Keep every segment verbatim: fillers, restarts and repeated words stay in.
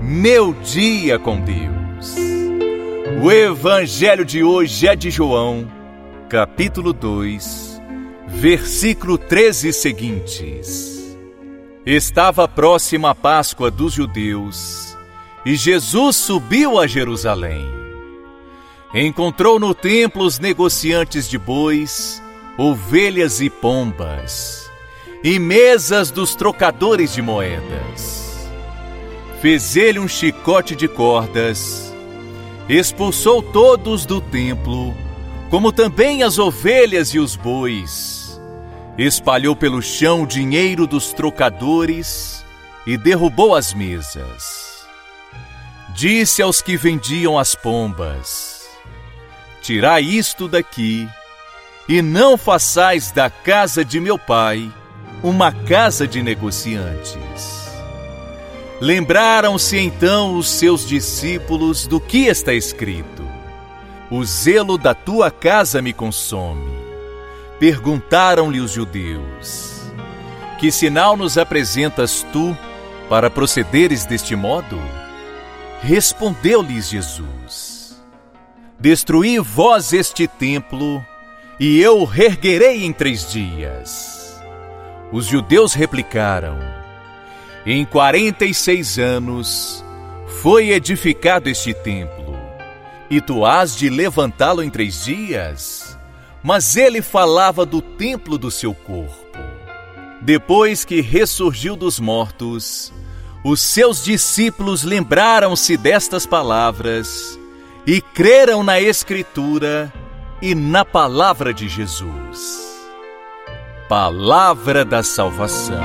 Meu dia com Deus. O evangelho de hoje é de João, capítulo dois, versículo treze seguintes. Estava próxima a Páscoa dos judeus e Jesus subiu a Jerusalém. Encontrou no templo os negociantes de bois, ovelhas e pombas, e mesas dos trocadores de moedas. Fez ele um chicote de cordas, expulsou todos do templo, como também as ovelhas e os bois. Espalhou pelo chão o dinheiro dos trocadores e derrubou as mesas. Disse aos que vendiam as pombas: tirai isto daqui, e não façais da casa de meu pai uma casa de negociantes. Lembraram-se então os seus discípulos do que está escrito: o zelo da tua casa me consome. Perguntaram-lhe os judeus: que sinal nos apresentas tu para procederes deste modo? Respondeu-lhes Jesus: destruí vós este templo, e eu o reerguerei em três dias. Os judeus replicaram: em quarenta e seis anos foi edificado este templo, e tu hás de levantá-lo em três dias? Mas ele falava do templo do seu corpo. Depois que ressurgiu dos mortos, os seus discípulos lembraram-se destas palavras e creram na Escritura e na palavra de Jesus. Palavra da salvação.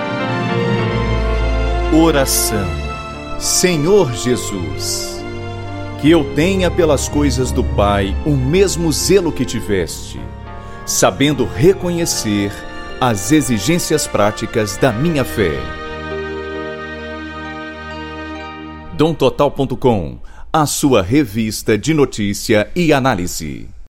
Oração. Senhor Jesus, que eu tenha pelas coisas do Pai o mesmo zelo que tiveste, sabendo reconhecer as exigências práticas da minha fé. dom total ponto com, a sua revista de notícia e análise.